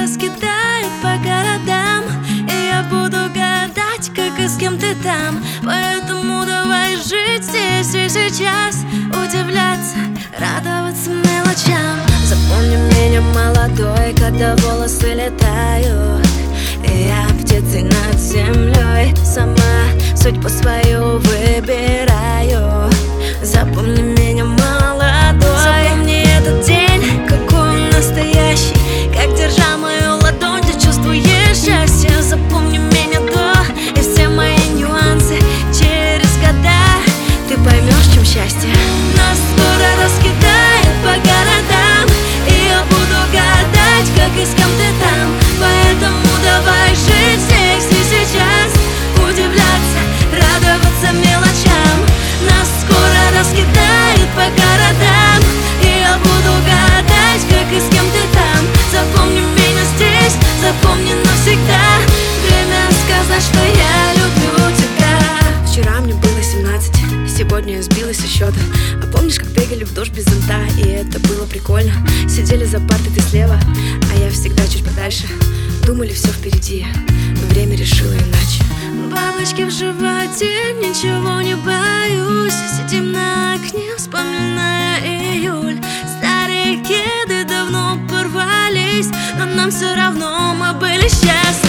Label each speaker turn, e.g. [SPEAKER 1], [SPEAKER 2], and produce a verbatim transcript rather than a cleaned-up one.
[SPEAKER 1] раскидает по городам, и я буду гадать, как и с кем ты там. Поэтому давай жить здесь и сейчас, удивляться, радоваться мелочам. Запомни меня молодой, когда волосы летают, и я птицей над землей сама судьбу свою выбираю. Запомни меня молодой, запомни этот день, какой он настоящий, как, держа мою ладонь, ты чувствуешь счастье. Запомни меня до и все мои нюансы, через года ты поймешь, чем счастье. Нас скоро раскидает по городам, и я буду гадать, как и с кем ты там. Поэтому давай жить здесь и сейчас, удивляться, радоваться мелочам. Нас скоро раскидает по городам, и я буду гадать, как и с кем ты там. Запомни меня здесь, запомни навсегда, время сказать, что я люблю тебя. Вчера мне было семнадцать, сегодня я сбилась со счета. А помнишь, как бегали в дождь без зонта, и это было прикольно? Сидели за партой, ты слева, а я всегда чуть подальше. Думали, все впереди, но время решило иначе. Бабочки в животе, ничего не боюсь. Сидим на окне, вспоминая июль. Старые кеды давно порвались, но нам все равно мы были счастливы.